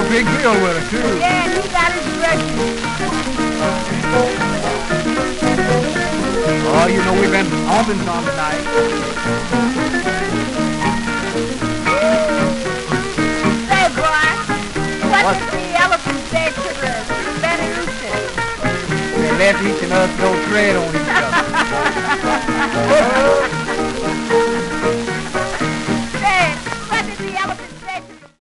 big deal with her, too. Yeah, and he got his directions. Oh, you know, we've been humping some tonight. Say, boy, what did the elephant say to the Benny? They left each of us no tread on each other.